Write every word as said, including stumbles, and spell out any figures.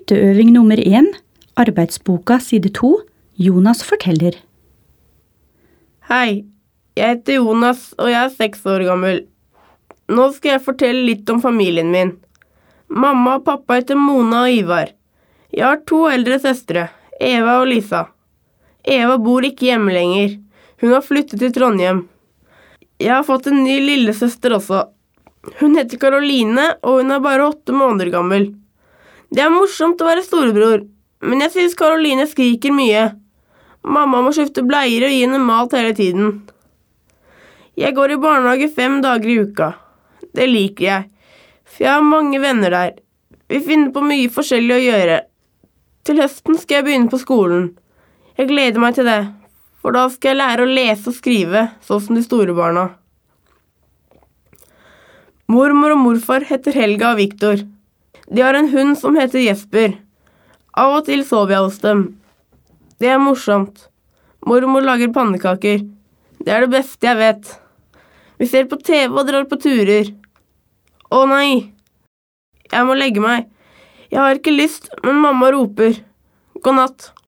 Lytteøving nummer én, arbeidsboka side to, Jonas forteller. Hei, jeg heter Jonas og jeg er seks år gammel. Nå skal jeg fortelle litt om familien min. Mamma og pappa heter Mona og Ivar. Jeg har to eldre søstre, Eva og Lisa. Eva bor ikke hjemme lenger. Hun har flyttet til Trondheim. Jeg har fått en ny lillesøster også. Hun heter Karoline, og hun er bare åtte måneder gammel. Det er morsomt å være storebror, men jeg synes Karoline skriker mye. Mamma må skifte bleier og gi henne mat hele tiden. Jeg går i barnehage fem dager i uka. Det liker jeg, for jeg har mange venner der. Vi finner på mye forskjellig å gjøre. Til høsten skal jeg begynne på skolen. Jeg gleder meg til det, for da skal jeg lære å lese og skrive, sånn som de store barna. Mormor og morfar heter Helga og Viktor. De har en hund som heter Jesper. Av og til sover jeg hos dem. Det er morsomt. Mormor lager pannekaker. Det er det beste jeg vet. Vi ser på T V og drar på turer. Å nei! Jeg må legge meg. Jeg har ikke lyst, men mamma roper. God natt.